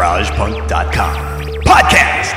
GaragePunk.com. Podcast!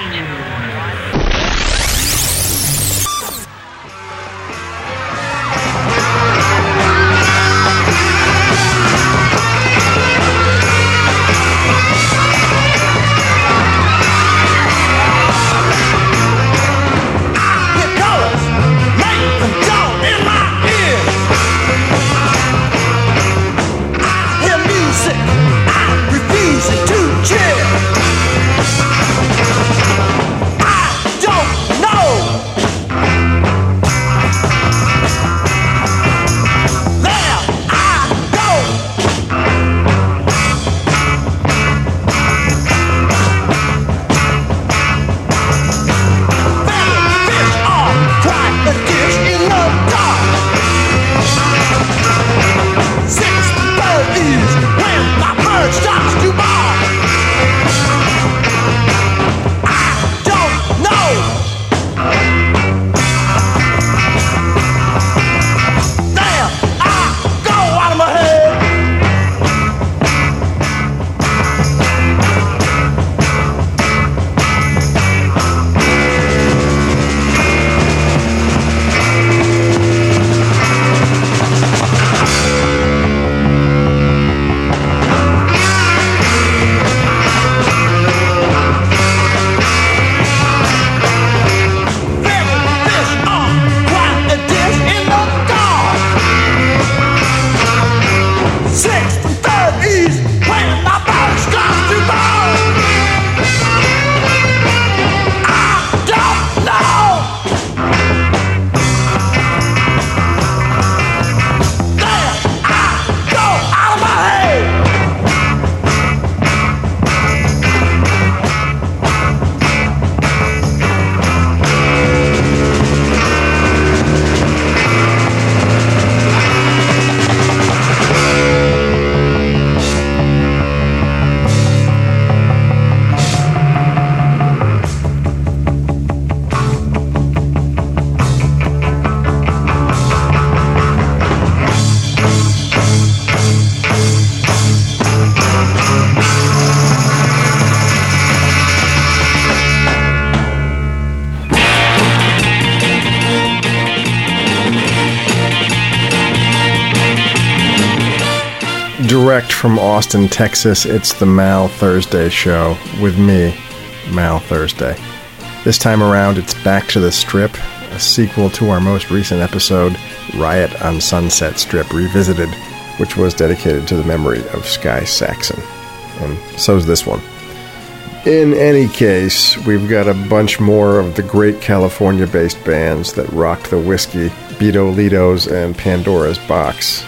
Direct from Austin, Texas, it's the Mal Thursday Show with me, Mal Thursday. This time around, it's Back to the Strip, a sequel to our most recent episode, Riot on Sunset Strip Revisited, which was dedicated to the memory of Sky Saxon. And so's this one. In any case, we've got a bunch more of the great California-based bands that rocked the whiskey, Beto Litos and Pandora's Box.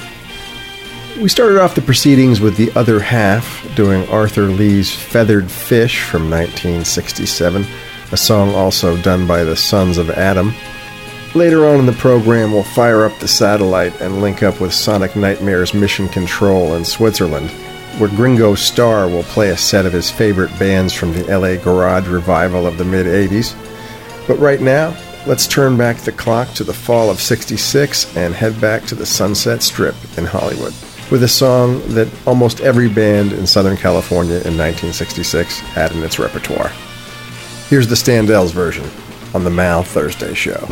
We started off the proceedings with The Other Half, doing Arthur Lee's Feathered Fish from 1967, a song also done by the Sons of Adam. Later on in the program, we'll fire up the satellite and link up with Sonic Nightmare's Mission Control in Switzerland, where Gringo Starr will play a set of his favorite bands from the LA Garage revival of the mid-'80s. But right now, let's turn back the clock to the fall of '66 and head back to the Sunset Strip in Hollywood, with a song that almost every band in Southern California in 1966 had in its repertoire. Here's the Standells version on the Mal Thursday Show.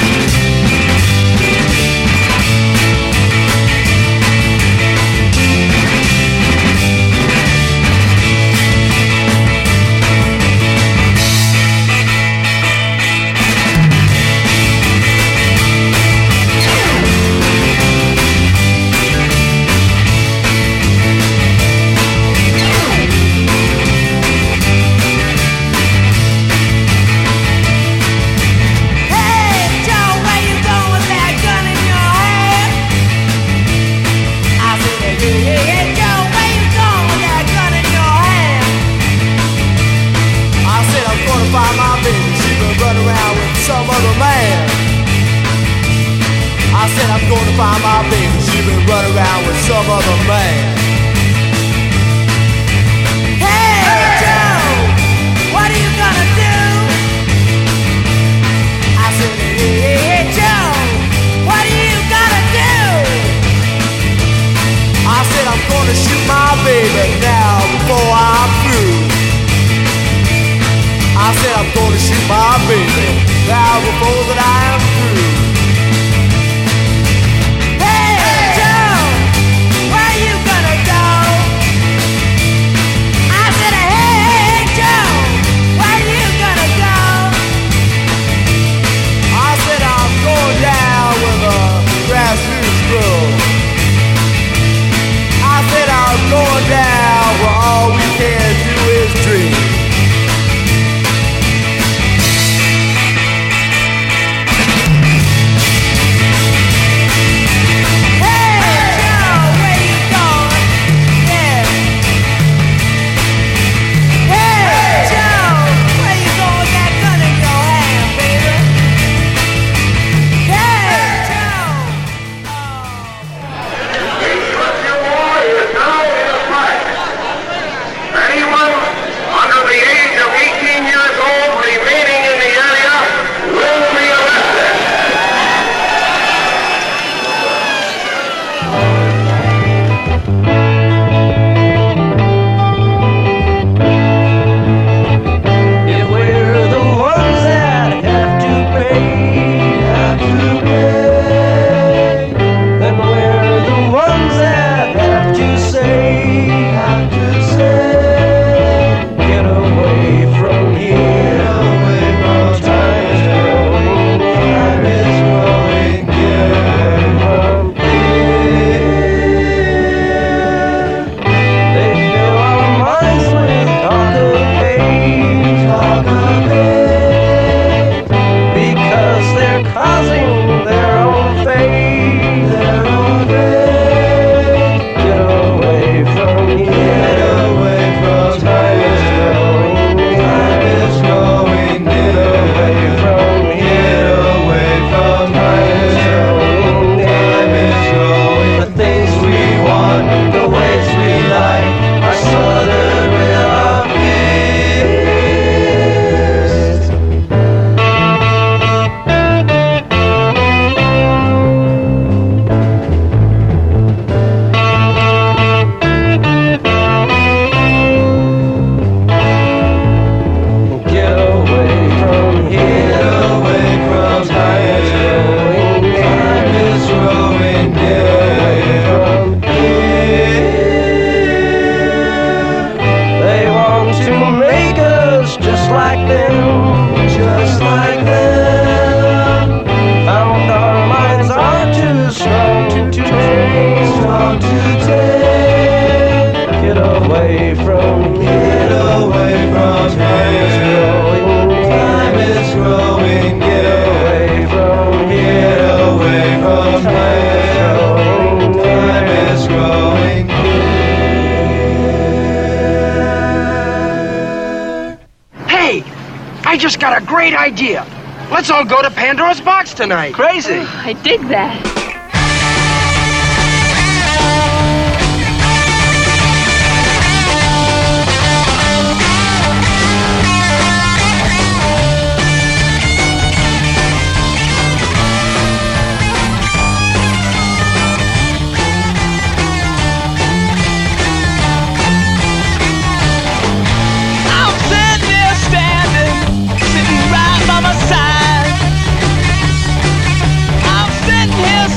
Find my baby, she been running around with some other man. Hey, Joe, what are you gonna do? I said, hey, Joe, what are you gonna do? I said, I'm gonna shoot my baby now before I'm through. down before that I am through. Hey Joe, where you gonna go? I said, hey Joe, where you gonna go? I said, I'm going down with a grassroots crew. I said, I'm going down where all we can do is dream. I just got a great idea. Let's all go to Pandora's Box tonight. Crazy. Oh, I dig that. Side. I'm sitting here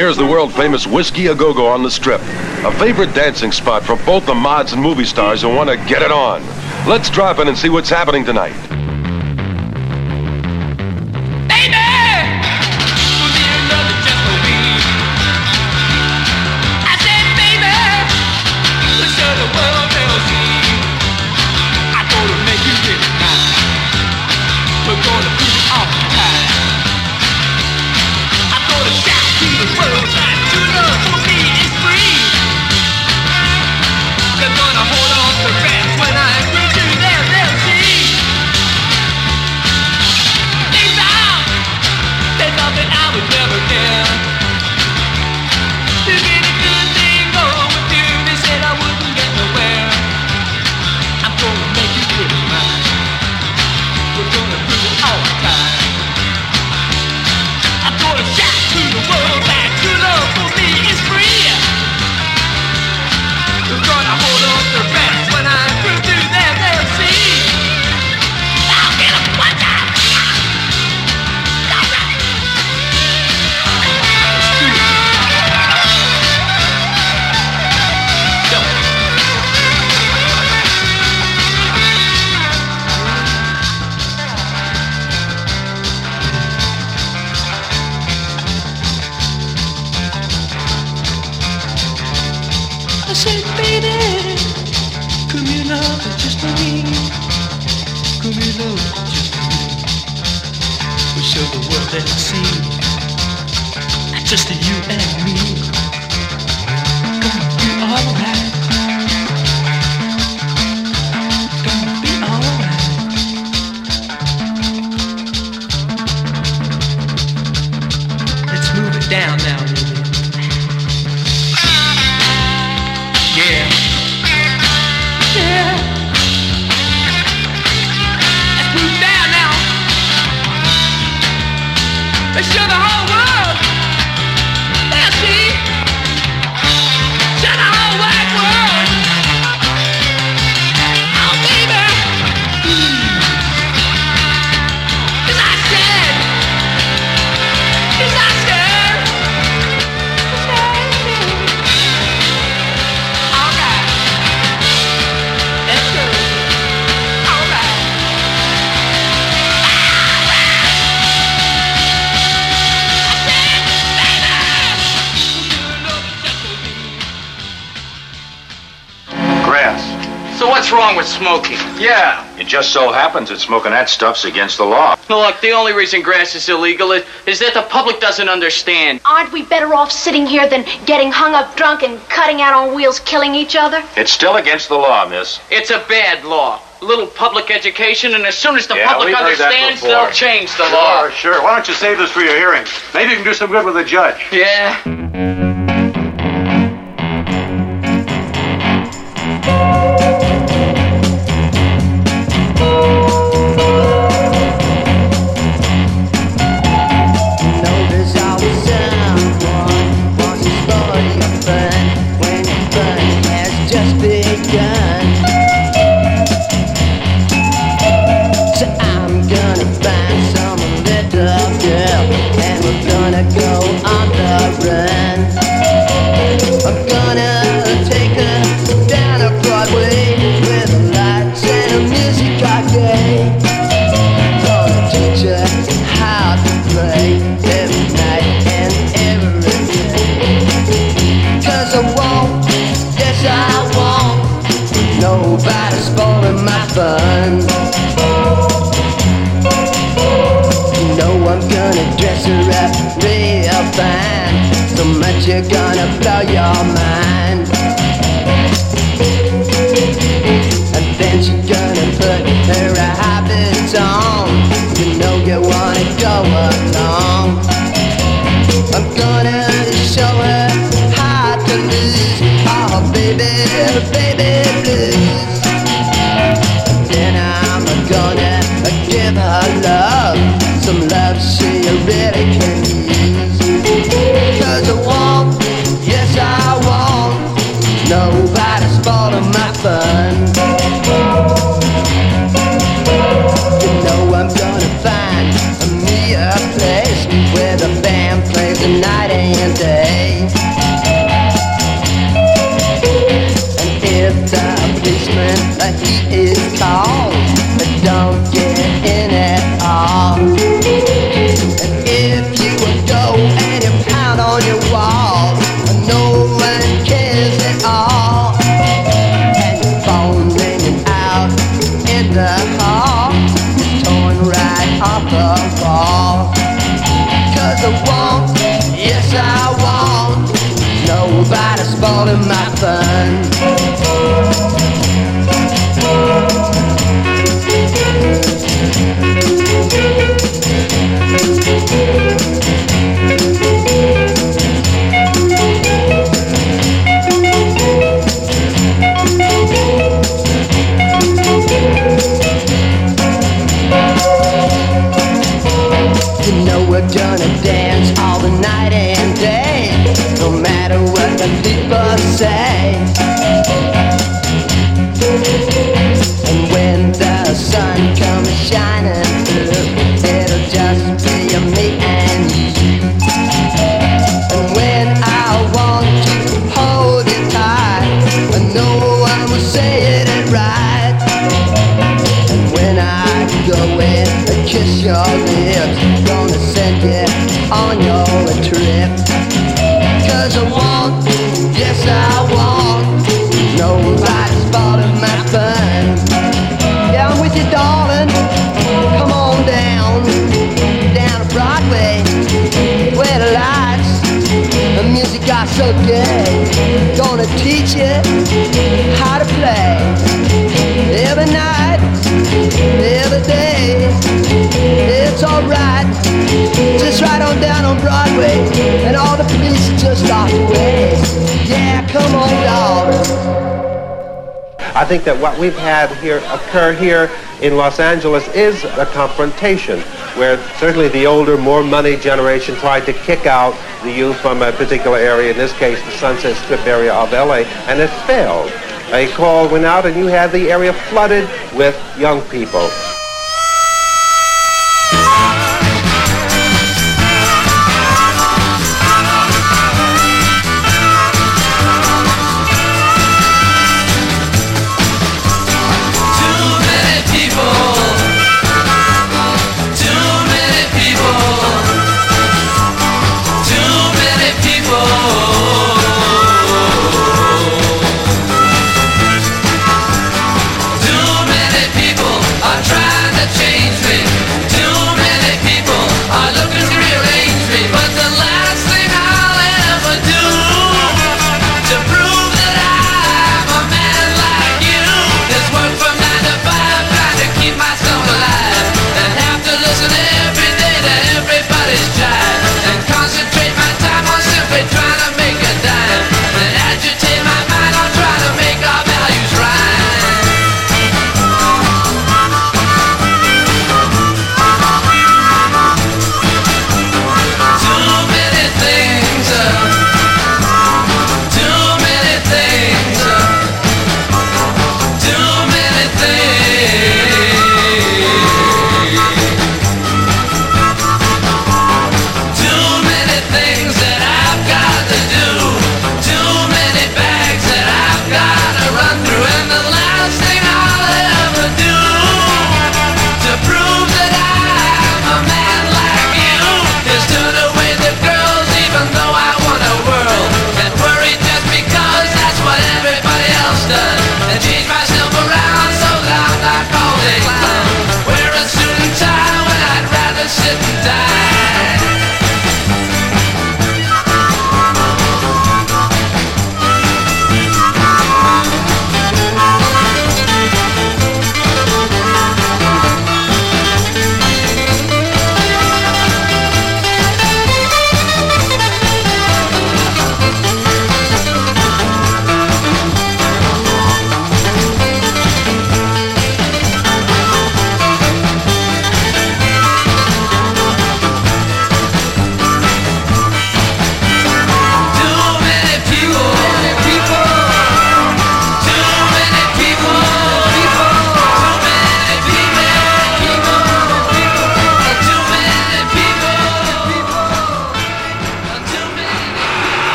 here's the world-famous Whiskey A Go-Go on the Strip, a favorite dancing spot for both the mods and movie stars who want to get it on. Let's drop in and see what's happening tonight. I said, baby, come here, love, just for me. Come here, love, just for me. We show the world that it seems just you and me. Gonna be alright. Gonna be alright. Let's move it down now. Yeah. Yeah. Let's move down now. Let's show the whole world. Let's see. Show the whole wide world. Oh, baby. As I said. As I said. So what's wrong with smoking? Yeah, it just so happens that smoking that stuff's against the law. Look, the only reason grass is illegal is that the public doesn't understand. Aren't we better off sitting here than getting hung up drunk and cutting out on wheels, killing each other? It's still against the law, miss. It's a bad law. A little public education, and as soon as the public we've heard that understands, before. they'll change the law. Sure. Why don't you save this for your hearing? Maybe you can do some good with the judge. Yeah. Nobody's spoiling my fun. You know I'm gonna dress her up real fine, so much you're gonna blow your mind. And then she's gonna put her habits on. You know you wanna go along. I'm gonna show her how to lose. Oh baby, baby blues. And then I'm gonna give her love, some love she really can use. 'Cause I want, yes I want, nobody's spoiling my fun. You know I'm gonna find me a place where the band plays the night and day. spoiling my fun. You know we're gonna dance all the night and day, no matter what the people say. And when the sun comes shining through, it'll just be me and you. And when I want to hold you tight, no one will say it right. And when I go in and kiss your lips, gonna send you on your trip. 'Cause I want, yes I want, nobody's spoiling my fun. Yeah, I'm with you, darling. Come on down to Broadway, where the lights, the music got so good. Gonna teach you how to play every night, every day. It's alright, just right on down on Broadway, and all the police are just off the way. Yeah, come on, darling. I think that what we've had here occur here in Los Angeles is a confrontation where certainly the older, more money generation tried to kick out the youth from a particular area, in this case the Sunset Strip area of LA, and it failed. A call went out and you had the area flooded with young people. Try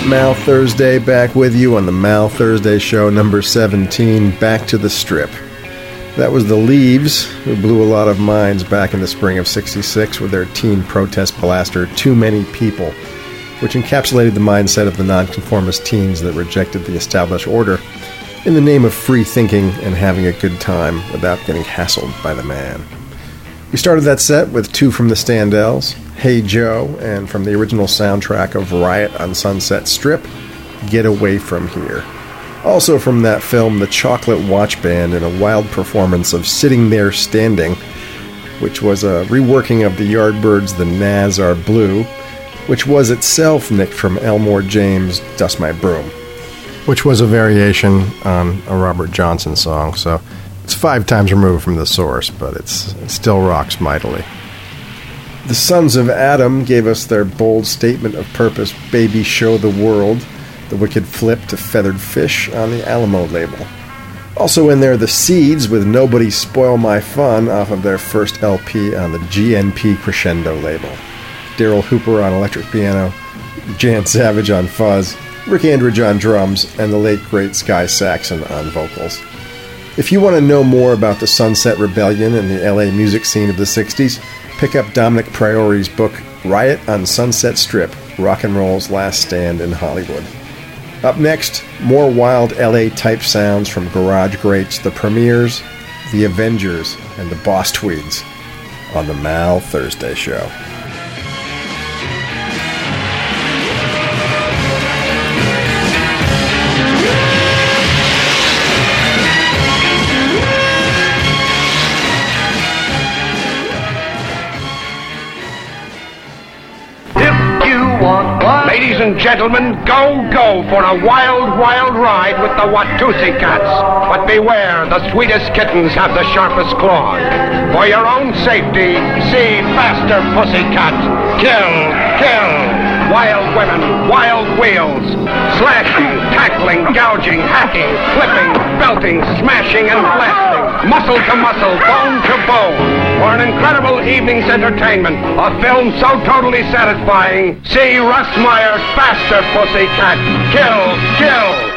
Mal Thursday, back with you on the Mal Thursday Show, number 17, Back to the Strip. That was the Leaves, who blew a lot of minds back in the spring of '66 with their teen protest blaster, Too Many People, which encapsulated the mindset of the nonconformist teens that rejected the established order in the name of free thinking and having a good time without getting hassled by the man. We started that set with two from the Standells, Hey Joe, and from the original soundtrack of Riot on Sunset Strip, Get Away From Here. Also from that film, The Chocolate Watch Band, in a wild performance of Sitting There Standing, which was a reworking of the Yardbirds' The Nazz Are Blue, which was itself nicked from Elmore James' Dust My Broom, which was a variation on a Robert Johnson song, so it's 5 times removed from the source, but it still rocks mightily. The Sons of Adam gave us their bold statement of purpose, Baby Show the World, the wicked flip to Feathered Fish on the Alamo label. Also in there, the Seeds with Nobody Spoil My Fun off of their first LP on the GNP Crescendo label. Daryl Hooper on electric piano, Jan Savage on fuzz, Rick Andridge on drums, and the late great Sky Saxon on vocals. If you want to know more about the Sunset Rebellion and the LA music scene of the 60s, pick up Dominic Priori's book, Riot on Sunset Strip, Rock and Roll's Last Stand in Hollywood. Up next, more wild LA-type sounds from garage greats The Premiers, The Avengers, and the Boss Tweeds on the Mal Thursday Show. Ladies and gentlemen, go for a wild, wild ride with the Watusi Cats. But beware, the sweetest kittens have the sharpest claws. For your own safety, see Faster Pussycat. Kill. Wild women, wild wheels. Slashing, tackling, gouging, hacking, flipping, belting, smashing, and blasting. Muscle to muscle, bone to bone. For an incredible evening's entertainment, a film so totally satisfying, see Russ Meyer's Faster Pussycat. Kill.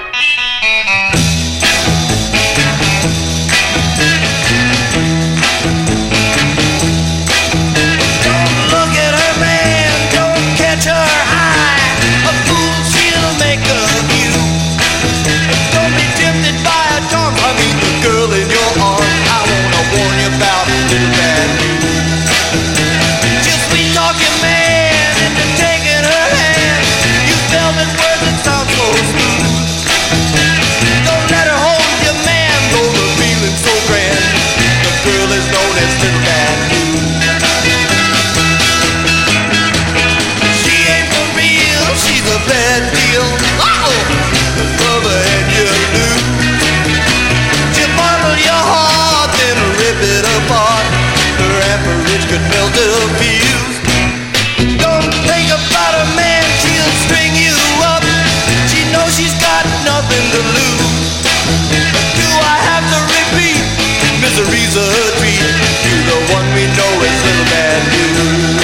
Don't think about her, man, she'll string you up. She knows she's got nothing to lose. Do I have to repeat? Misery's a treat. You're the one we know is Little Bad News.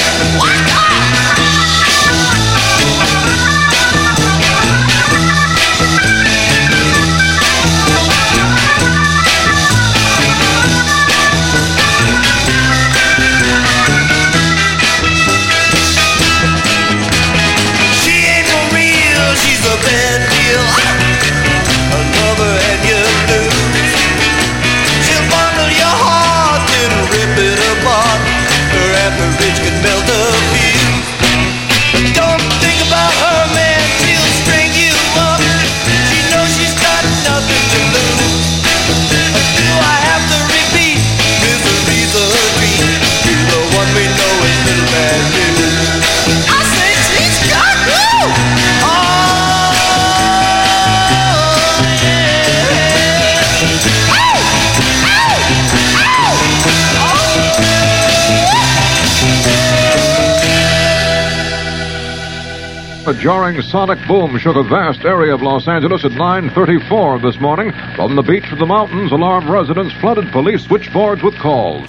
A jarring sonic boom shook a vast area of Los Angeles at 9:34 this morning. From the beach to the mountains, alarmed residents flooded police switchboards with calls.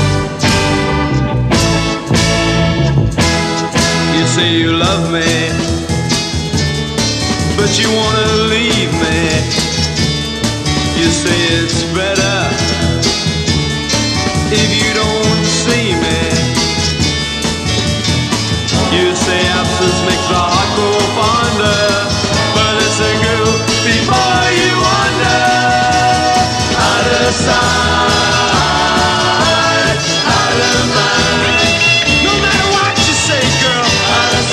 You say you love me, but you wanna leave me. You say it's better if you don't see me. You say absence makes the heart grow fonder, but listen, girl, before you wander out of sight, out of mind. No matter what you say, girl, out of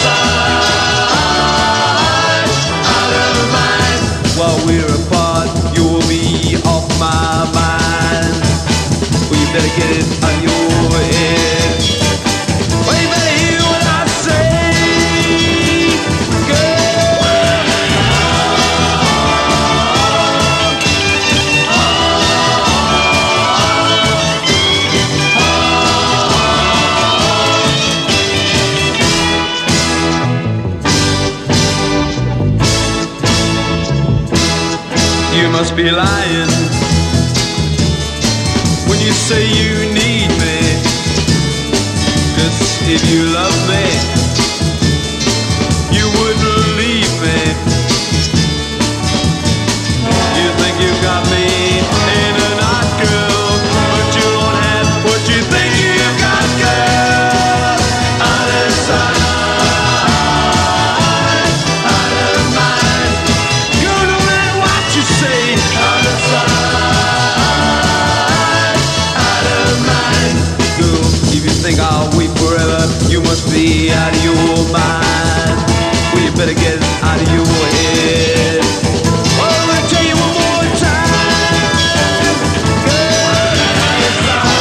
sight, out of mind. While we're apart, you'll be off my mind. Well, you better get it on your head. Well, you better hear what I say, girl. You must be lying when you say you need me. 'Cause if you love me, you wouldn't leave me. You think you got me in a knot, girl, but you don't have what you think you got, girl. Out of sight, out of mind. Girl, no matter what you say, out of sight, out of mind. Girl, if you think I'll wait forever, you must be out of your mind. Well, you better get out of your head. Oh, let me tell you one more time, girl. Out of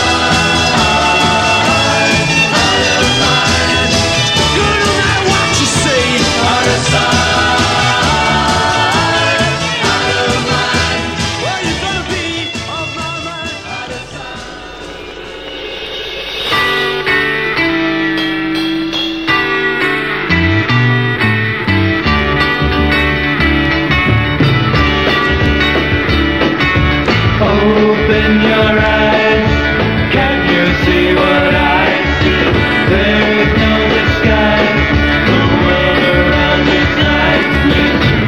sight, out of mind. Girl, no matter what you say, out of sight, out of mind. Well, you're gonna be off my mind, out of sight. Open your eyes, can you see what I see? There is no disguise, the world around is like me.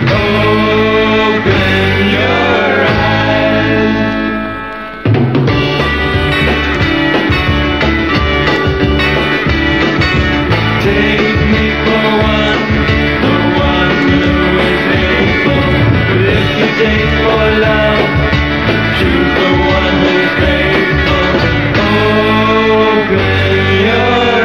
Open your eyes. Take me for one, the one who is able. But if you take for love, choose the one who's faithful. Open your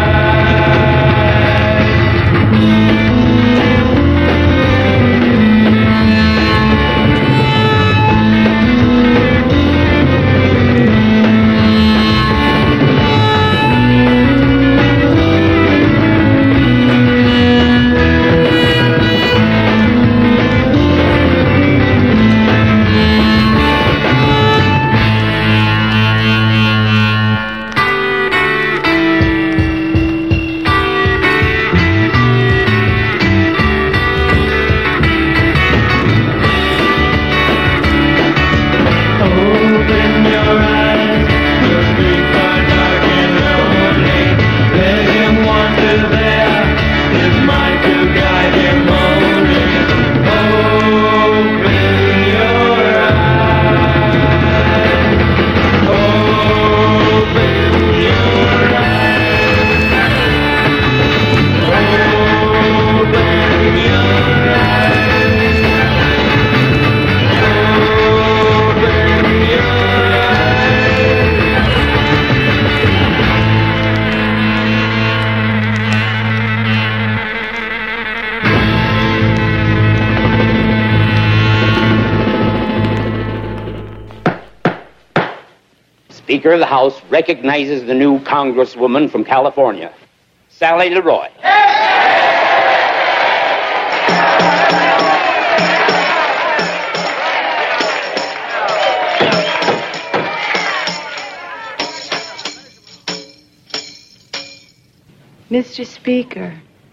Speaker of the House recognizes the new Congresswoman from California, Sally Leroy. Mr. Speaker,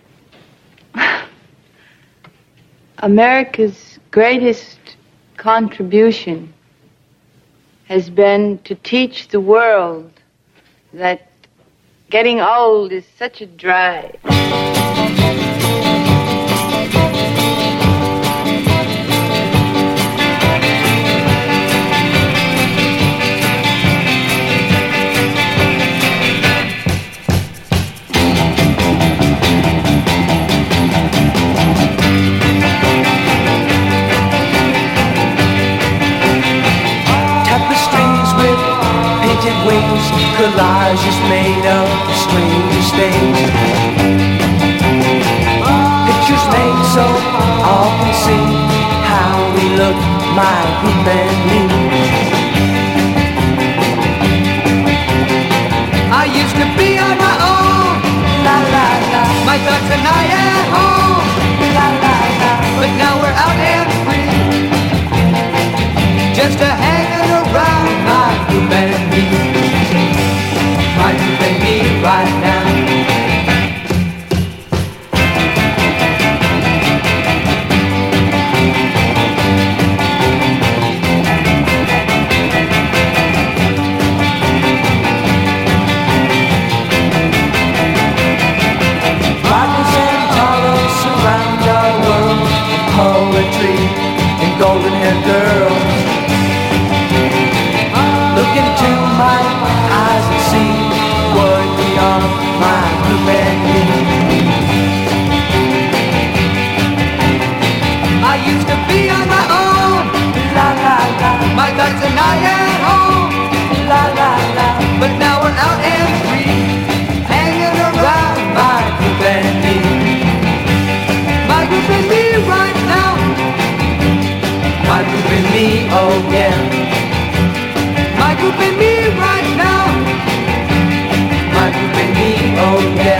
America's greatest contribution has been to teach the world that getting old is such a drag. was just made of the strangest things. Pictures made so all can see how we look, my group and me. I used to be on my own, la la la. My thoughts and I at home, la la la. But now we're out and free, just a hanging around, my group and me. My group and me right now. Golden-haired girls, look into my eyes and see what we are, my group and me. I used to be on my own, la la la. My thoughts and I at home, la la la. But now we're out and free, hanging around, my group and me. My group and me right now. My group and me, oh yeah. My group and me right now. My group and me, oh yeah.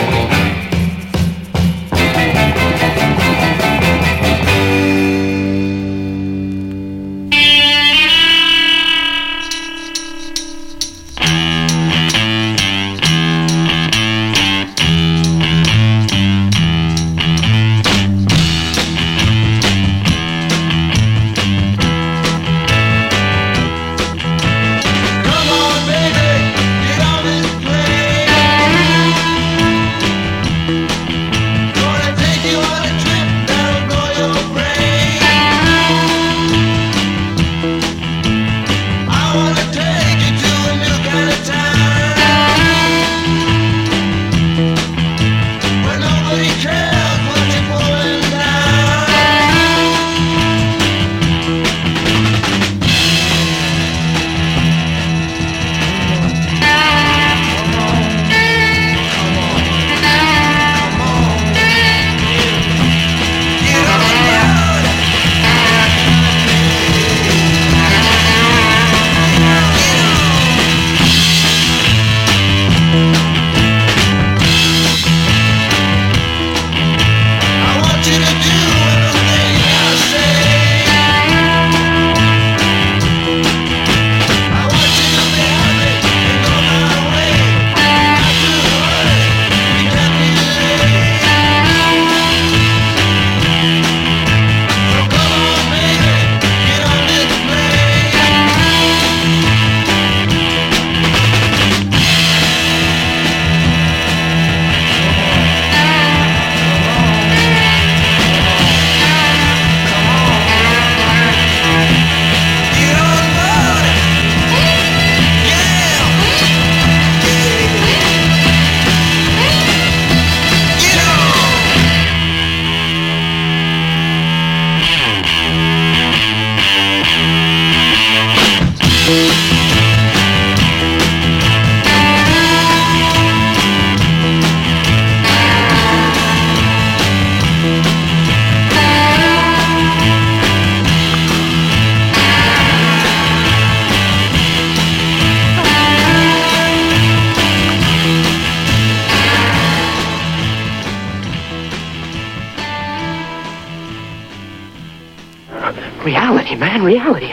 Reality, man, reality.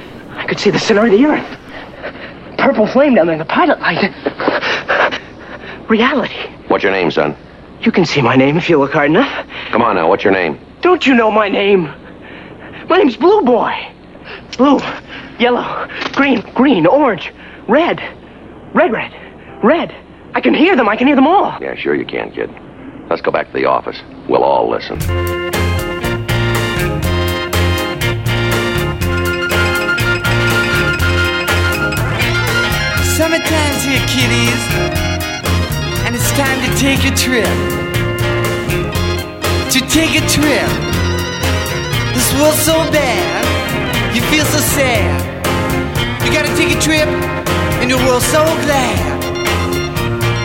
I could see the center of the earth. Purple flame down there in the pilot light. Reality. What's your name, son? You can see my name if you look hard enough. Come on now, what's your name? Don't you know my name? My name's Blue Boy. Blue, yellow, green, orange, red. I can hear them all. Yeah, sure you can, kid. Let's go back to the office. We'll all listen. Summertime's here, kiddies, and it's time to take a trip. To take a trip. This world's so bad, you feel so sad. You gotta take a trip in a world so glad.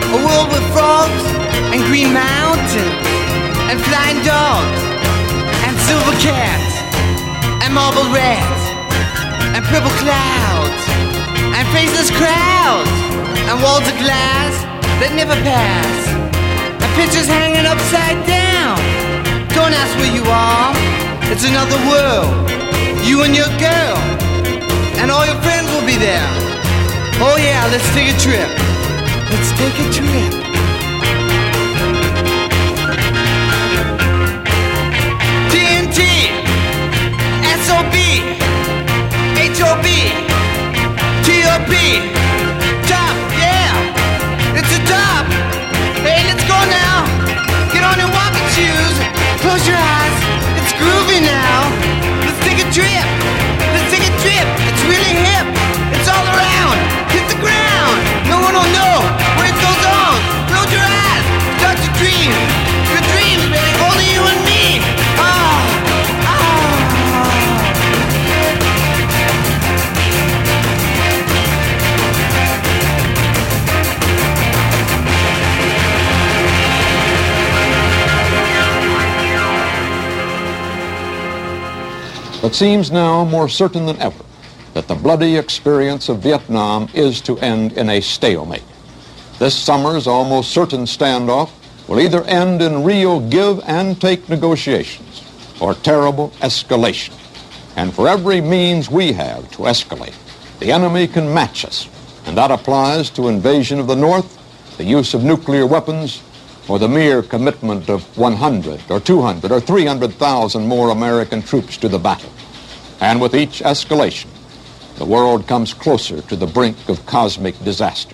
A world with frogs and green mountains and flying dogs and silver cats and marble rats and purple clouds and faceless crowds and walls of glass that never pass and pictures hanging upside down. Don't ask where you are, it's another world. You and your girl and all your friends will be there. Oh yeah, let's take a trip. Let's take a trip. TNT, SOB, HOB, TOP, top, yeah, it's a top. Hey, let's go now. Get on your walking shoes, close your eyes, it's groovy now. Let's take a trip. Let's take a trip. It's really hip. It's all around. Hit the ground. No one will know where it goes on. Close your eyes. Start to dream. Your dreams, baby. Only you and me. It seems now more certain than ever that the bloody experience of Vietnam is to end in a stalemate. This summer's almost certain standoff will either end in real give and take negotiations or terrible escalation. And for every means we have to escalate, the enemy can match us. And that applies to invasion of the North, the use of nuclear weapons, or the mere commitment of 100 or 200 or 300,000 more American troops to the battle. And with each escalation, the world comes closer to the brink of cosmic disaster.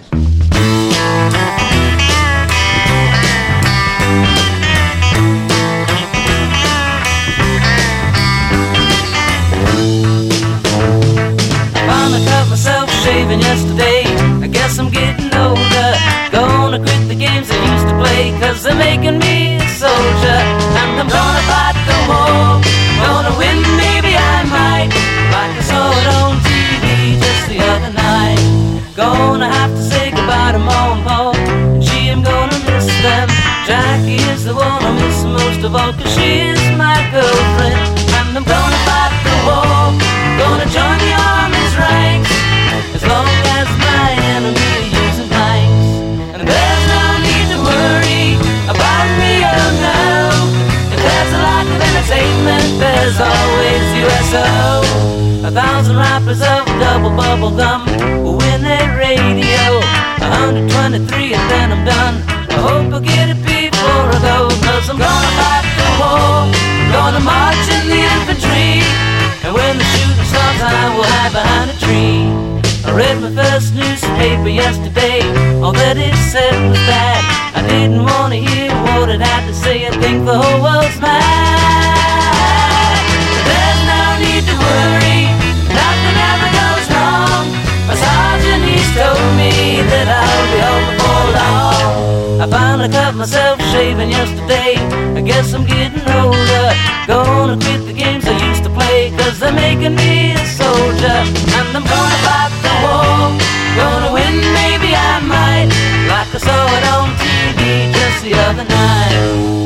Finally cut myself shaving yesterday. I guess I'm getting older. Gonna quit the games I used to play, 'cause they're making me a soldier. And I'm gonna fight the war. Gonna win, maybe I might. Like I saw it on TV just the other night. Gonna have to say goodbye to Mom and Paul, and she am gonna miss them. Jackie is the one I miss most of all, 'cause she is my girlfriend. And I'm gonna fight the war. Gonna join the army's ranks, as long as my enemy are using blanks. And there's no need to worry about me, oh no. If there's a lack of entertainment, there's always USO. 1,000 wrappers of double bubble gum will win that radio. 123 and then I'm done. I hope I'll get it before I go, 'cause I'm gonna fight the war. I'm gonna march in the infantry, and when the shooting starts I will hide behind a tree. I read my first newspaper yesterday. All that it said was bad. I didn't want to hear what it had to say. I think the whole world's mad. There's no need to worry, nothing ever goes wrong. My sergeant, he's told me that I'll be home before long. I finally cut myself shaving yesterday. I guess I'm getting older. Gonna quit the games I used to play, 'cause they're making me a soldier. And I'm gonna fight the war. Gonna win, maybe I might. Like I saw it on TV just the other night.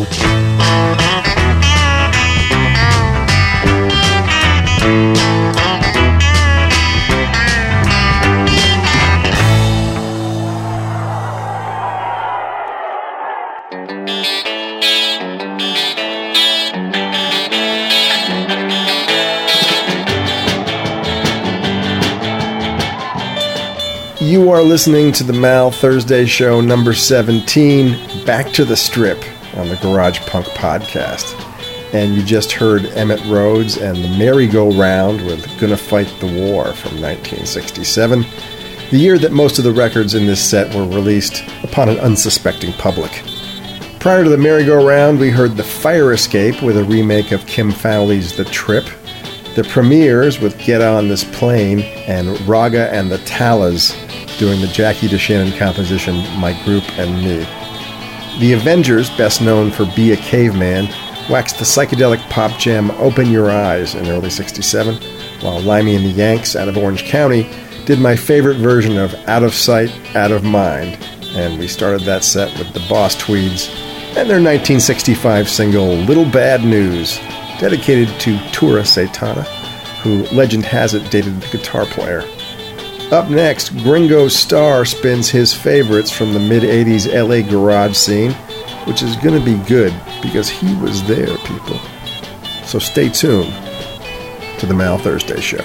You are listening to the Mal Thursday Show number 17, Back to the Strip, on the Garage Punk Podcast. And you just heard Emmett Rhodes and the Merry-Go-Round with Gonna Fight the War from 1967, the year that most of the records in this set were released upon an unsuspecting public. Prior to the Merry-Go-Round, we heard The Fire Escape with a remake of Kim Fowley's The Trip, The Premiers with Get On This Plane, and Raga and the Talas doing the Jackie DeShannon composition My Group and Me. The Avengers, best known for Be a Caveman, waxed the psychedelic pop gem Open Your Eyes in early 67, while Limey and the Yanks out of Orange County did my favorite version of Out of Sight, Out of Mind, And we started that set with the Boss Tweeds and their 1965 single Little Bad News, dedicated to Tura Satana, who legend has it dated the guitar player. Up next, Gringo Starr spins his favorites from the mid-'80s LA garage scene, which is going to be good because he was there, people. So stay tuned to the Mal Thursday Show.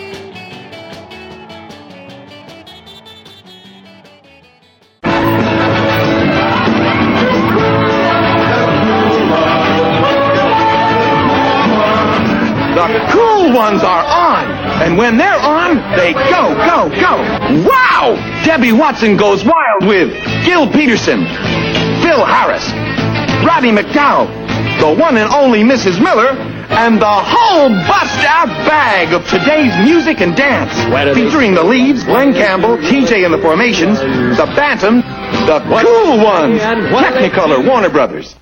The cool ones are on, and when they're on, they go, go, go. Wow! Debbie Watson goes wild with Gil Peterson, Phil Harris, Roddy McDowell, the one and only Mrs. Miller, and the whole bust-out bag of today's music and dance. Featuring the Leads, Glenn Campbell, TJ and the Formations, the Bantam, the cool ones, Technicolor, Warner Brothers.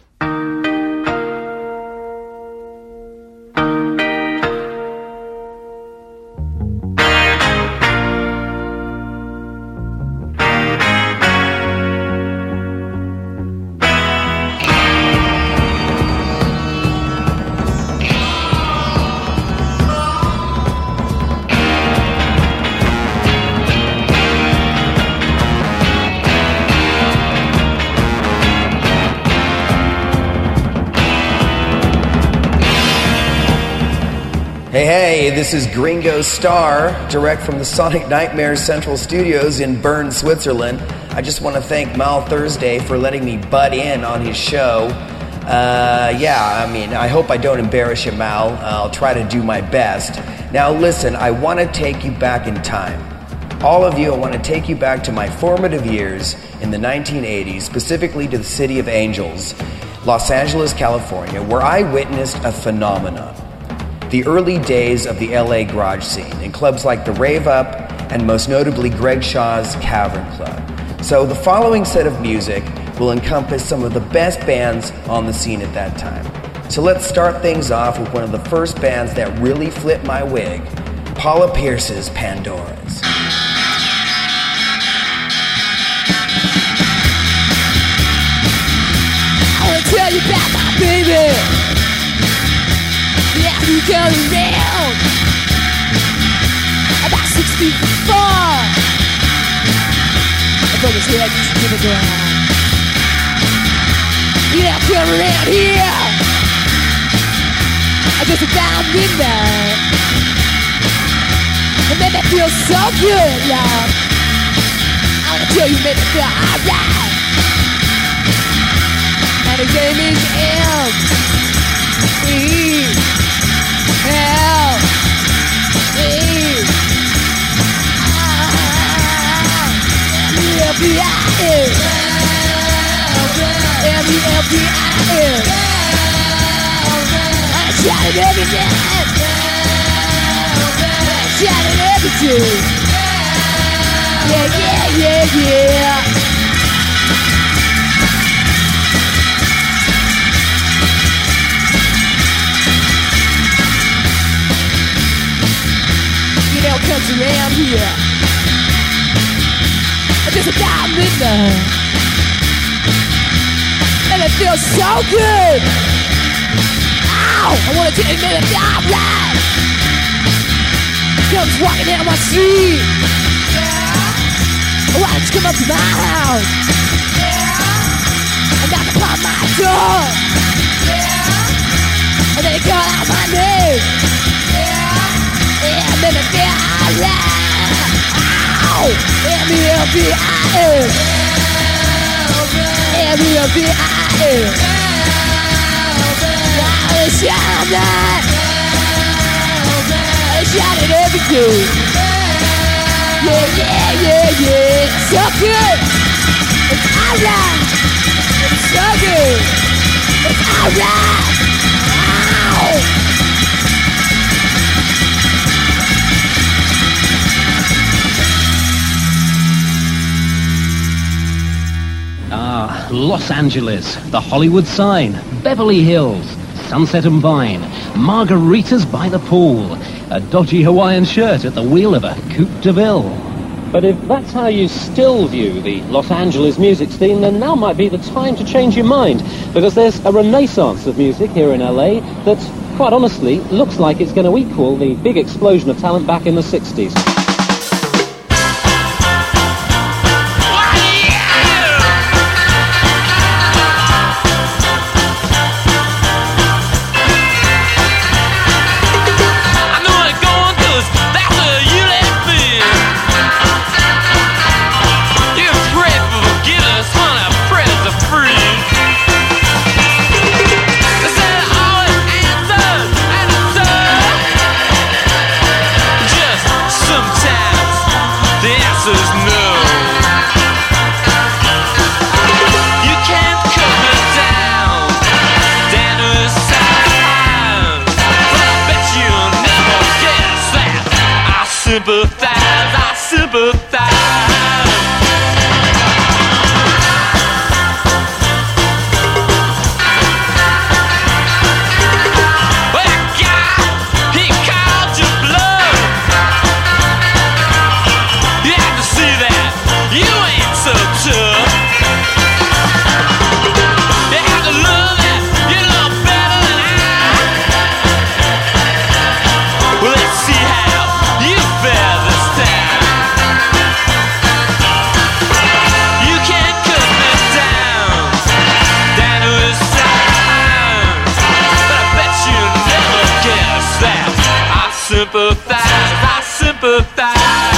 Hey, this is Gringo Starr, direct from the Sonic Nightmares Central Studios in Bern, Switzerland. I just want to thank Mal Thursday for letting me butt in on his show. I hope I don't embarrass you, Mal. I'll try to do my best. Now listen, I want to take you back in time. All of you, I want to take you back to my formative years in the 1980s, specifically to the City of Angels, Los Angeles, California, where I witnessed a phenomenon. The early days of the LA garage scene in clubs like the Rave Up and most notably Greg Shaw's Cavern Club. So the following set of music will encompass some of the best bands on the scene at that time. So let's start things off with one of the first bands that really flipped my wig, Paula Pierce's Pandoras. I want to tell you about my baby. Yeah, you go around about 6 feet from far above his head to the ground. Yeah, come around here just about midnight and then that feels so good, love. I wanna tell you, make me feel alright. And his name is M-E-L-B-I-N. I shout it every night. I shout it every day. Yeah, yeah, yeah, yeah. Comes around here just about midnight and it feels so good. Ow! I want to take a minute to alright. Comes walking down my street. Why don't you come up to my house and knock upon my door and then call out my name. Yeah, make me feel alright. Ow! M-E-L-B-I-N. M-E-L-B-I-N. Now it's shout that. I shout it every day. Yeah, yeah, yeah, yeah. So good. It's alright. It's so good. It's alright. Ow! Los Angeles, the Hollywood sign, Beverly Hills, Sunset and Vine, margaritas by the pool, a dodgy Hawaiian shirt at the wheel of a Coupe de Ville. But if that's how you still view the Los Angeles music scene, then now might be the time to change your mind, because there's a renaissance of music here in LA that, quite honestly, looks like it's going to equal the big explosion of talent back in the 60s. I sympathize. Well, God, he called your bluff. You have to see that you ain't so tough. You have to love that you're a little better than I. Well, let's see how you fare this time. You can't cut me down to a size, but I bet you never guess that I sympathize, I sympathize.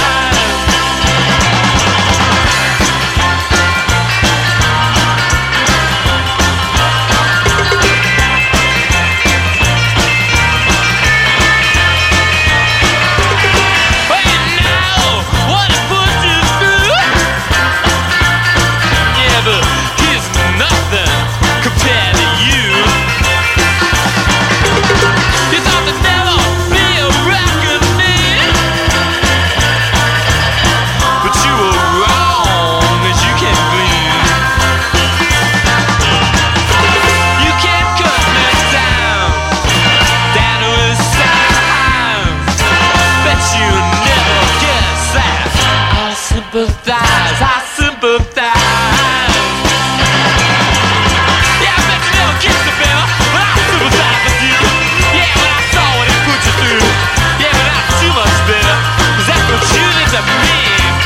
Sympathize, I sympathize. Yeah, I bet you never kissed a bell, but I sympathize with you. Yeah, when I saw what it put you through. Yeah, but not too much better, 'cause that's what you did to me.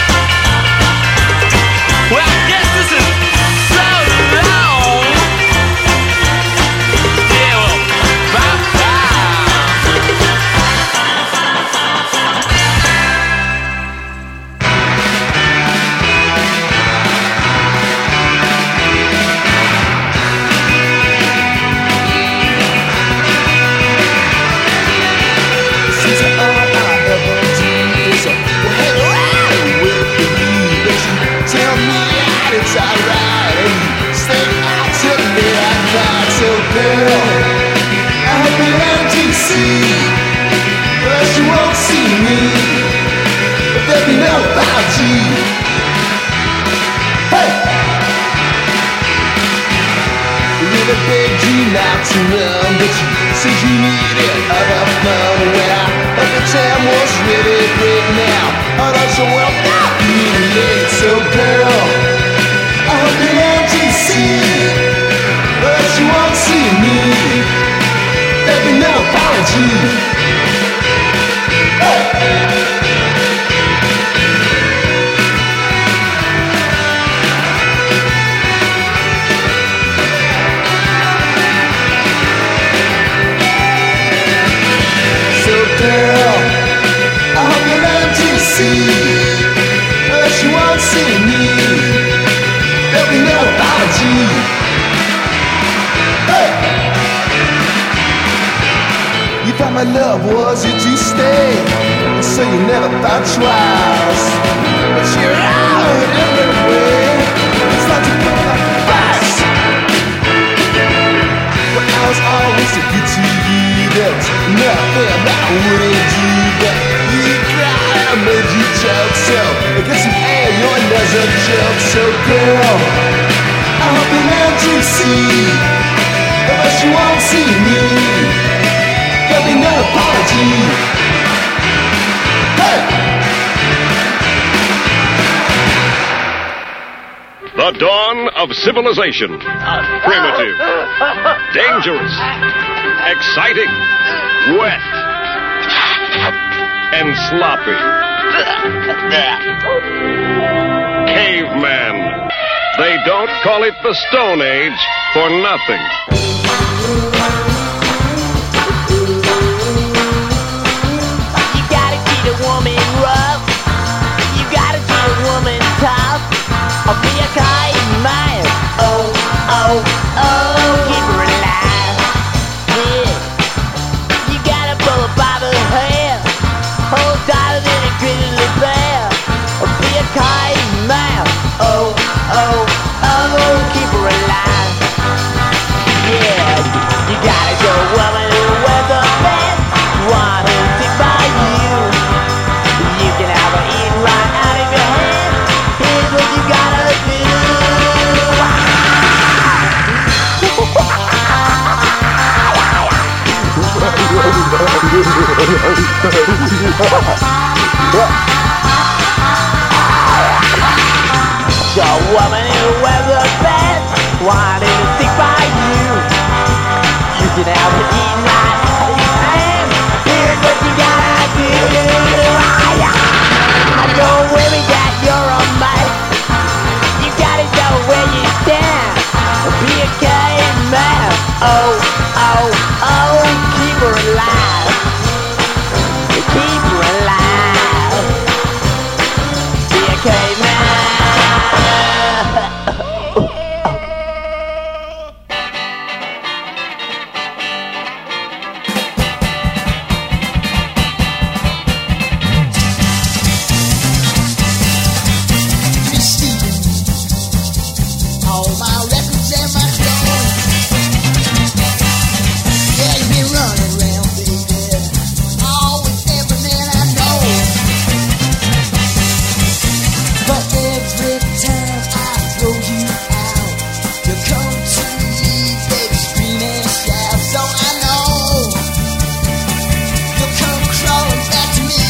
Well, I guess this is so long. Yeah, well, bye-bye. It's alright, and stay out till midnight. So girl, I hope you learn to see, but you won't see me, but there'll be no apology. Hey! You really begged you not to run, but you said you needed other fun. When I heard the time was really great now, I thought you were not being late. So girl, I hope you learn to see, but you won't see me. There'll be no apology. Hey! So girl, I hope you learn to see, but you won't see me. There'll be no apology. Hey! You thought my love was here to stay, and so you never thought twice. But you're out anyway. It's not to put my price. But I was always so good to you. There was nothing I wouldn't do. But you cried, I made you joke. So I guess you had your nose a joke. So girl, I hope you learn to see, but you won't see me. There'll be no apology. Hey! The dawn of civilization. Primitive. Dangerous. Exciting. Wet. And sloppy. Caveman. They don't call it the Stone Age for nothing. You gotta treat a woman rough. You gotta treat a woman tough. Or be a caveman. Oh, oh, oh, keep her alive. Yeah. You gotta pull her by the hair. Hold tighter than a grizzly bear. Or be a caveman. Oh, oh, oh, keep her alive. Yeah. You gotta go woman with the best. Want her stick by you. You can have her eat right out of your hand. Here's what you gotta do. So woman who wears the best, wanting to stick by you. You can have it eaten right out of your hand. Here's what you gotta do. Go with me that you're a mate. You gotta know where you stand. Be a caveman. Oh, oh, oh, keep her alive. Keep her alive. Be a caveman. All my records and my clothes. Yeah, you've been running around, baby. All with every man I know. But every time I throw you out, you come to me, baby, scream and shout. So I know you'll come crawling back to me.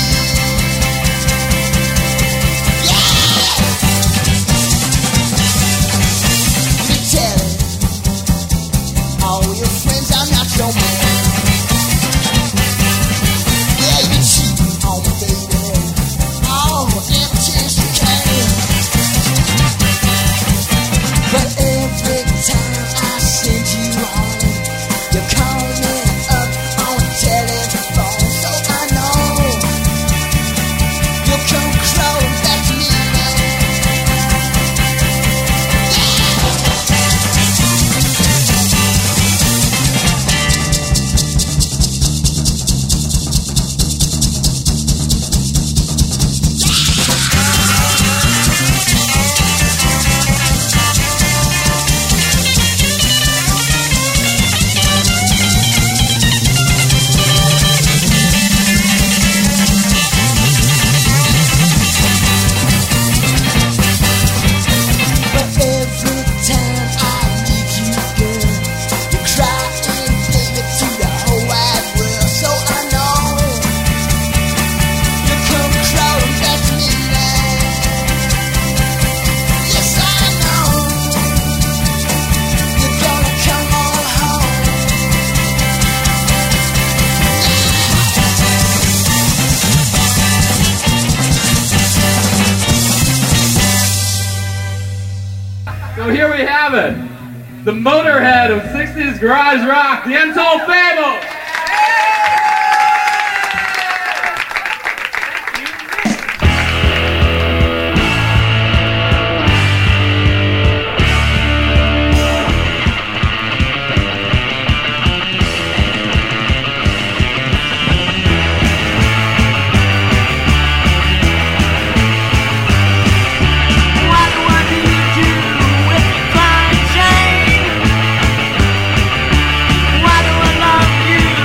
Telling all your friends I'm not your man. Yeah, you been cheating on me, baby. Oh, every chance you can. But every time I send you home, you call me up on the telephone. So I know you'll come crawling back to me, man. But every time I leave you, girl, you cry and baby to the whole wide world. So I know you'll come crawling back to me now. Yes, I know you're gonna come on home. So here we have it, the Motorhead of 60s garage rock, the Untold Fables. What do I need to do with the fine chain? Why do I love you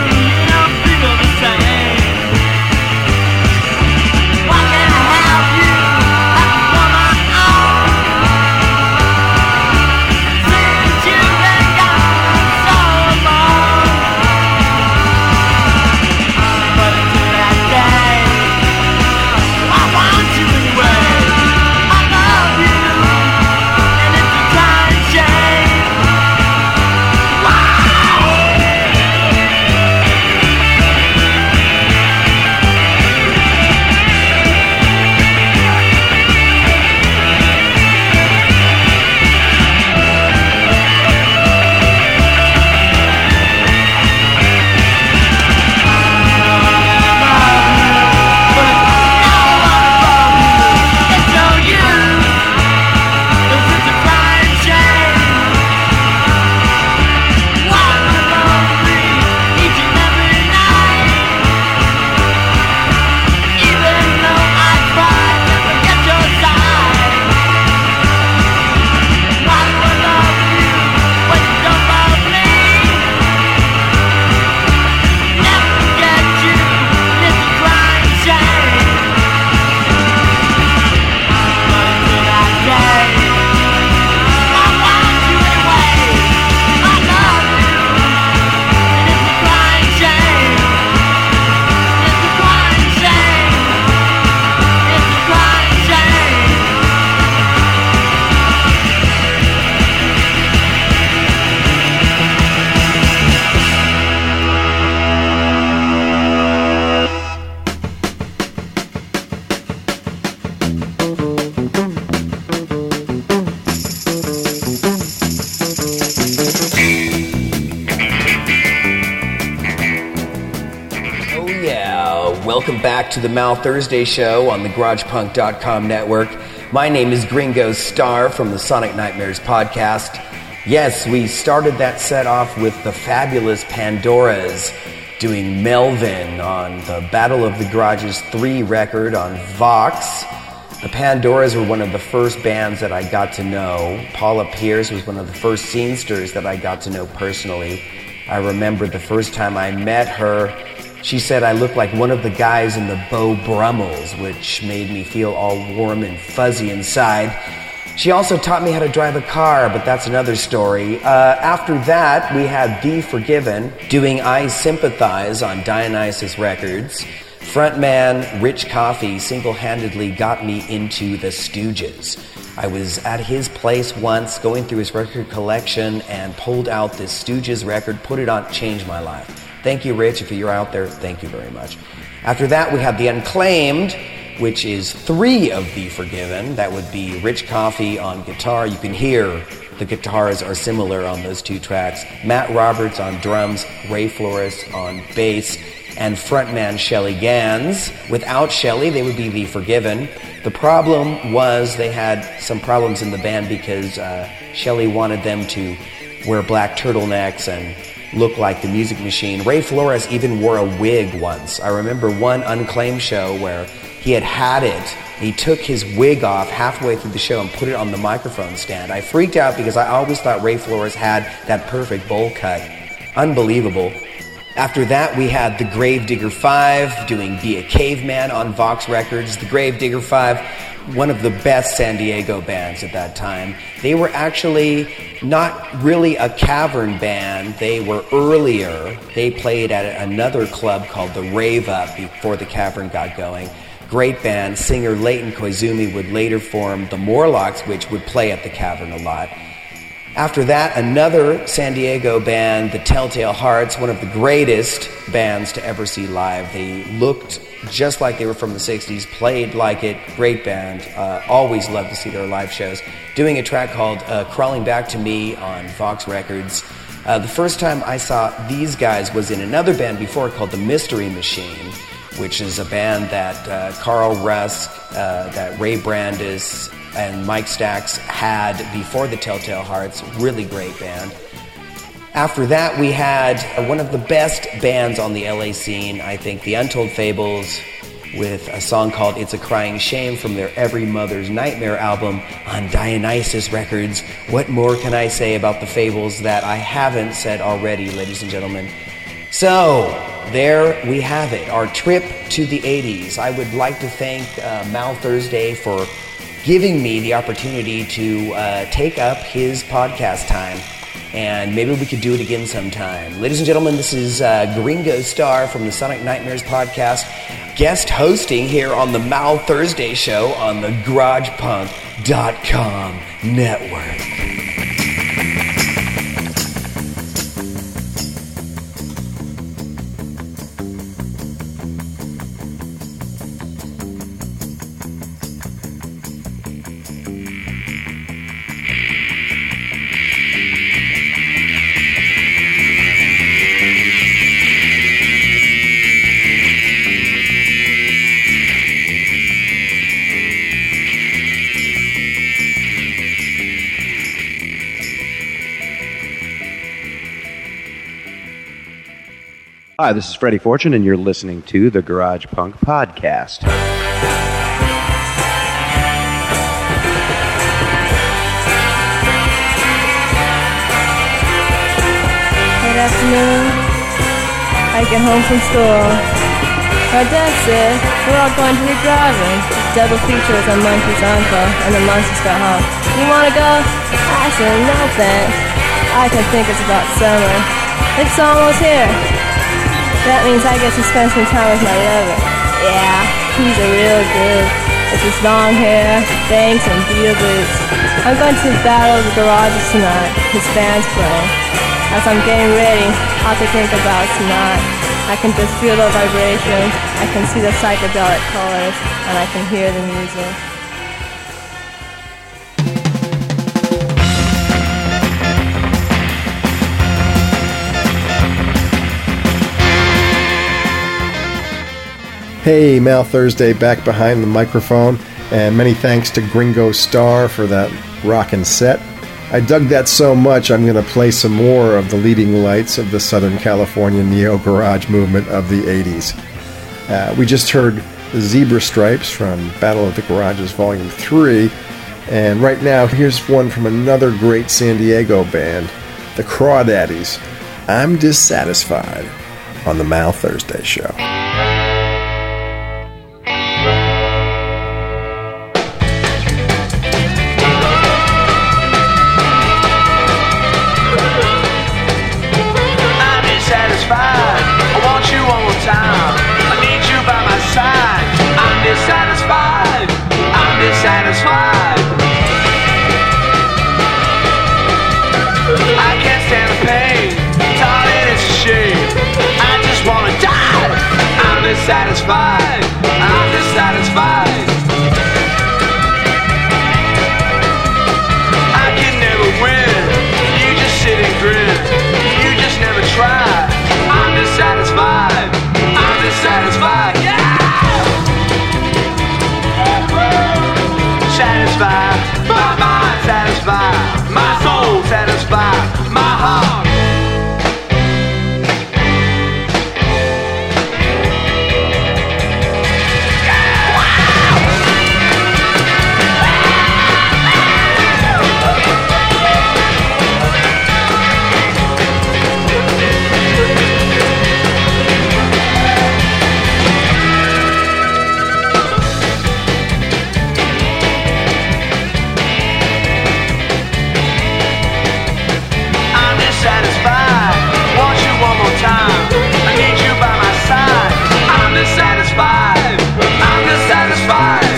Welcome back to the Mal Thursday Show on the GaragePunk.com network. My name is Gringo Starr from the Sonic Nightmares podcast. Yes, we started that set off with the fabulous Pandoras doing Melvin on the Battle of the Garages 3 record on Vox. The Pandoras were one of the first bands that I got to know. Paula Pierce was one of the first scenesters that I got to know personally. I remember the first time I met her, she said I looked like one of the guys in the Beau Brummels, which made me feel all warm and fuzzy inside. She also taught me how to drive a car, but that's another story. After that, we had The Forgiven doing I Sympathize on Dionysus Records. Frontman Rich Coffey single-handedly got me into the Stooges. I was at his place once going through his record collection and pulled out this Stooges record, put it on, changed my life. Thank you, Rich. If you're out there, thank you very much. After that, we had The Unclaimed, which is 3 of The Forgiven. That would be Rich Coffey on guitar. You can hear the guitars are similar on those 2 tracks. Matt Roberts on drums, Ray Flores on bass, and frontman Shelly Gans. Without Shelly, they would be The Forgiven. The problem was they had some problems in the band because Shelly wanted them to wear black turtlenecks and look like the Music Machine. Ray Flores even wore a wig once. I remember one Unclaimed show where he had it. He took his wig off halfway through the show and put it on the microphone stand. I freaked out because I always thought Ray Flores had that perfect bowl cut. Unbelievable. After that, we had the Gravedigger 5 doing Be a Caveman on Vox Records. The Gravedigger 5, one of the best San Diego bands at that time. They were actually not really a cavern band. They were earlier. They played at another club called the Rave Up before the cavern got going. Great band. Singer Leighton Koizumi would later form the Morlocks, which would play at the cavern a lot. After that, another San Diego band, the Telltale Hearts, one of the greatest bands to ever see live. They looked just like they were from the 60s, played like it, great band. Always loved to see their live shows. Doing a track called Crawling Back to Me on Vox Records. The first time I saw these guys was in another band before called The Mystery Machine, which is a band that Carl Rusk, that Ray Brandis, and Mike Stax had before the Telltale Hearts. Really great band. After that, we had one of the best bands on the LA scene, I think, the Untold Fables, with a song called It's a Crying Shame from their Every Mother's Nightmare album on Dionysus Records. What more can I say about the Fables that I haven't said already, ladies and gentlemen? So, there we have it, our trip to the 80s. I would like to thank Mal Thursday for giving me the opportunity to take up his podcast time, and maybe we could do it again sometime. Ladies and gentlemen, this is Gringo Starr from the Sonic Nightmares podcast, guest hosting here on the Mal Thursday Show on the GaragePunk.com network. Hi, this is Freddie Fortune, and you're listening to the Garage Punk Podcast. Good afternoon. I get home from school. My dad said, we're all going to the drive-in. Double features on Monkey's Uncle and the Monsters Go Home. You want to go? I said, no thanks. I can think it's about summer. It's almost here. That means I get to spend some time with my lover. Yeah, he's a real good. With his long hair, bangs, and beer boots. I'm going to the Battle of the Garages tonight. His band's playing. As I'm getting ready, all to think about tonight. I can just feel the vibrations. I can see the psychedelic colors, and I can hear the music. Hey, Mal Thursday back behind the microphone, and many thanks to Gringo Starr for that rockin' set. I dug that so much, I'm going to play some more of the leading lights of the Southern California neo-garage movement of the 80s. We just heard the Zebra Stripes from Battle of the Garages Volume 3, and right now here's one from another great San Diego band, the Crawdaddies. I'm Dissatisfied on the Mal Thursday Show. Dissatisfied. I can't stand the pain, darling, it's a shame. I just wanna die. I'm dissatisfied. I'm dissatisfied. I can never win. You just sit and grin. You just never try. I'm dissatisfied. I'm dissatisfied. Yeah. Satisfied, my mind satisfied, my soul satisfied, my heart. Satisfied, I'm dissatisfied.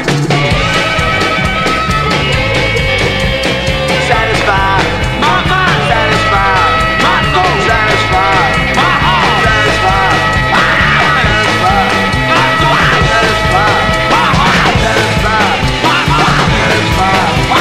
Satisfied, my mind satisfied, my soul satisfied, my heart satisfied, my satisfied, my soul satisfied, my heart satisfied, my soul satisfied, my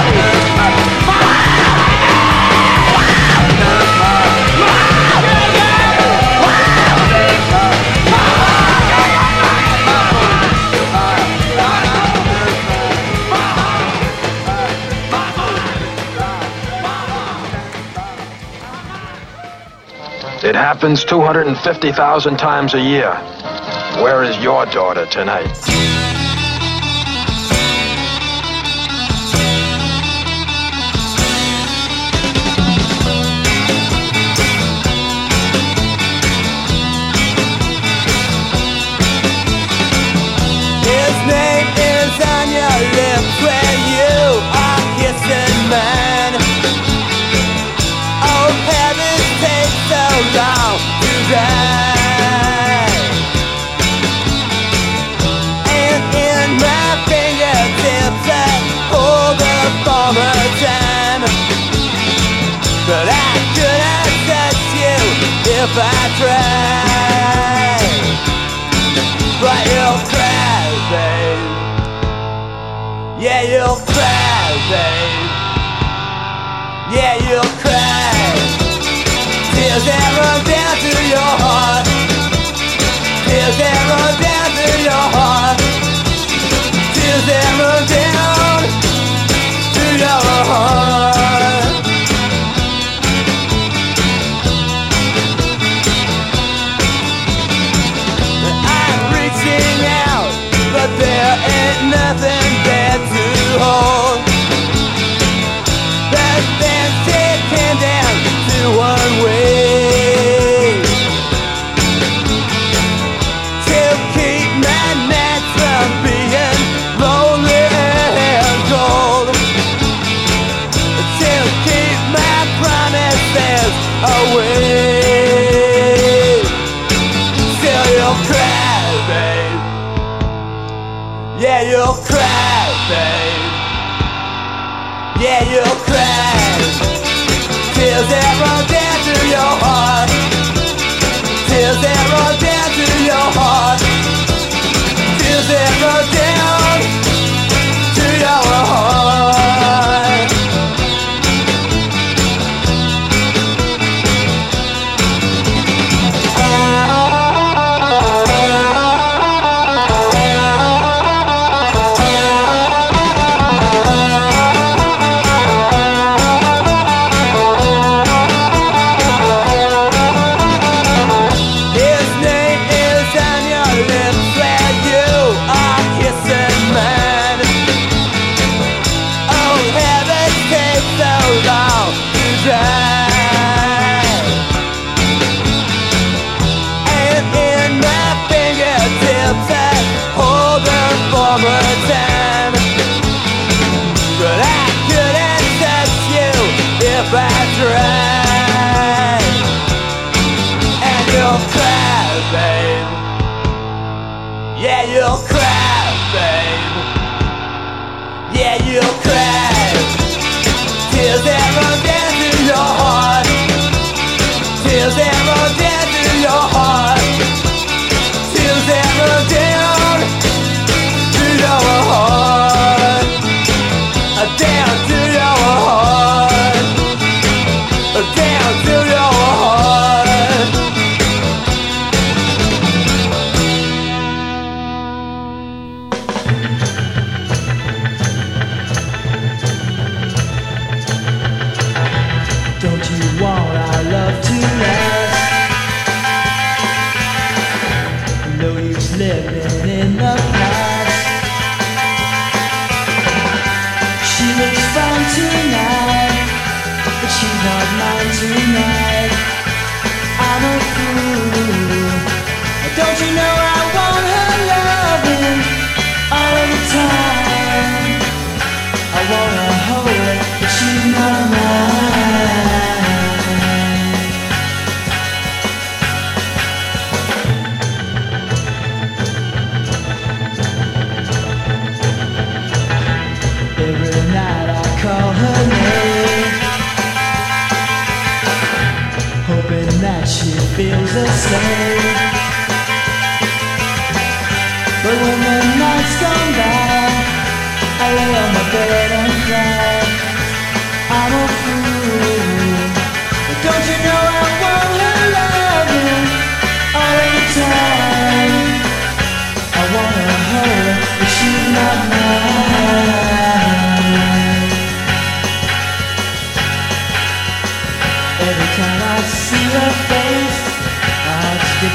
It happens 250,000 times a year. Where is your daughter tonight? His name is on your lips when you are kissing mine. Oh, heavens take so long to die. And in my fingertips I hold the former time. But I could not touch you if I tried. But you'll cry, babe. Yeah, you'll cry, babe. Yeah, you'll cry. Tears that run down to your heart. Tears that run down to your heart. Tears that run down to your heart. I'm reaching out, but there ain't nothing there to hold. The fence it came down to one way to keep my nights from being lonely and cold, to keep my promises away. Still you'll cry, babe. Yeah, you'll cry, babe. Yeah, you'll cry. Tears that run down to your heart. Tears that run down to your heart. Tears that run down to your heart. Yeah, you'll cry, babe. Yeah, you'll cry. Tears ever down through your heart. Tears ever down through your heart. Tears ever down through your heart. Down to your heart. Down to your heart. Don't you want our love to last? No use living in the past. She looks fine tonight, but she's not mine tonight. I'm a fool. Don't you know I want her loving all of the time? I wanna hold her, but she's not mine. Every night I call her name, hoping that she feels the same. But when the nights come by, I lay on my bed and cry. I'm a fool. But don't you know I want her loving all of the time? I wanna hold her, but she's not mine. Every time I see her face, I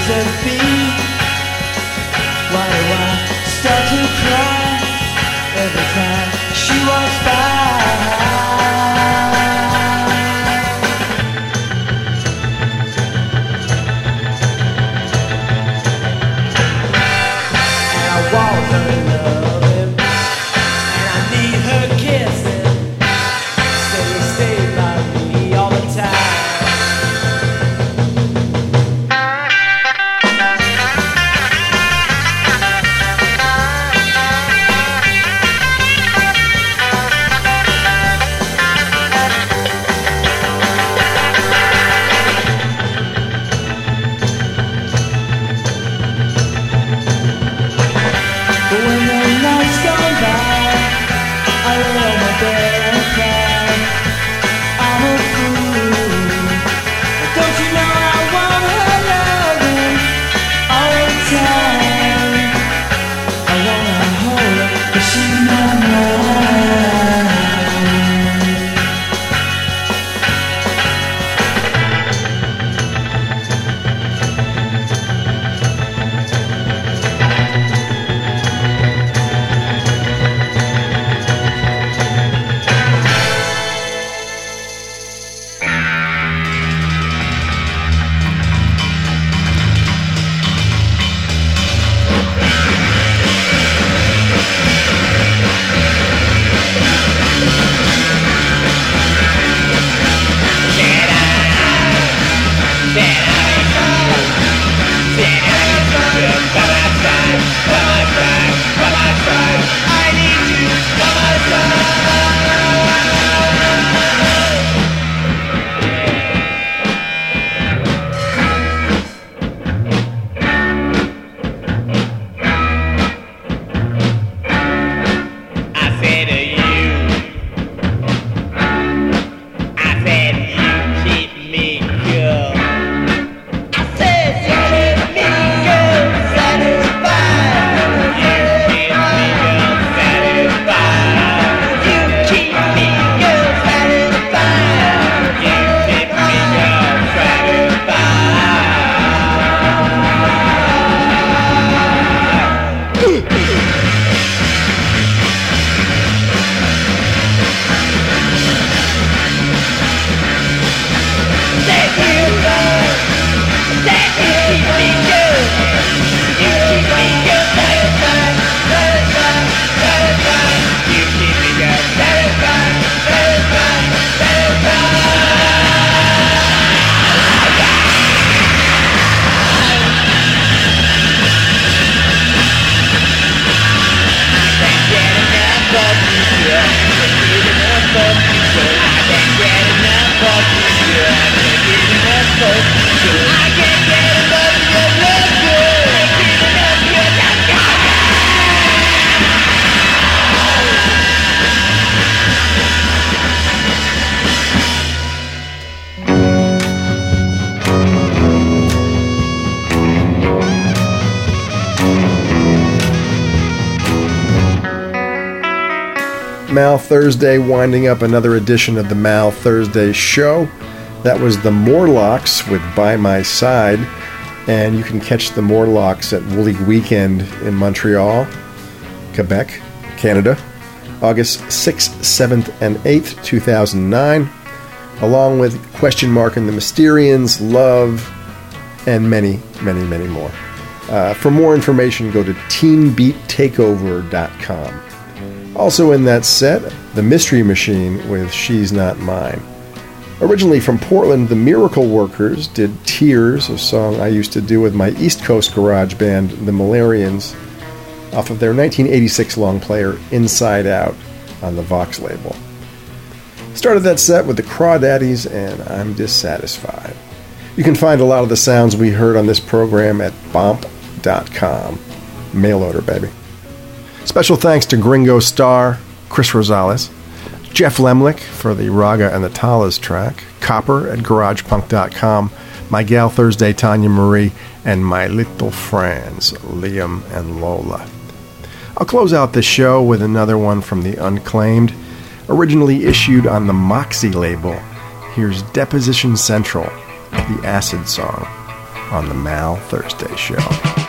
Mal Thursday, winding up another edition of the Mal Thursday show. That was the Morlocks with By My Side, and you can catch the Morlocks at Woolly Weekend in Montreal, Quebec, Canada, August 6th, 7th, and 8th, 2009, along with Question Mark and the Mysterians, Love, and many, many, many more. For more information, go to teambeattakeover.com. Also in that set, The Mystery Machine with She's Not Mine. Originally from Portland, the Miracle Workers did Tears, a song I used to do with my East Coast garage band, the Malarians, off of their 1986 long player, Inside Out, on the Vox label. Started that set with the Crawdaddies and I'm Dissatisfied. You can find a lot of the sounds we heard on this program at bomp.com. Mail order, baby. Special thanks to Gringo Starr, Chris Rosales, Jeff Lemlich for the Raga and the Talas track, Copper at GaragePunk.com, my gal Thursday, Tanya Marie, and my little friends, Liam and Lola. I'll close out the show with another one from the Unclaimed, originally issued on the Moxie label. Here's Deposition Central, the Acid Song, on the Mal Thursday show.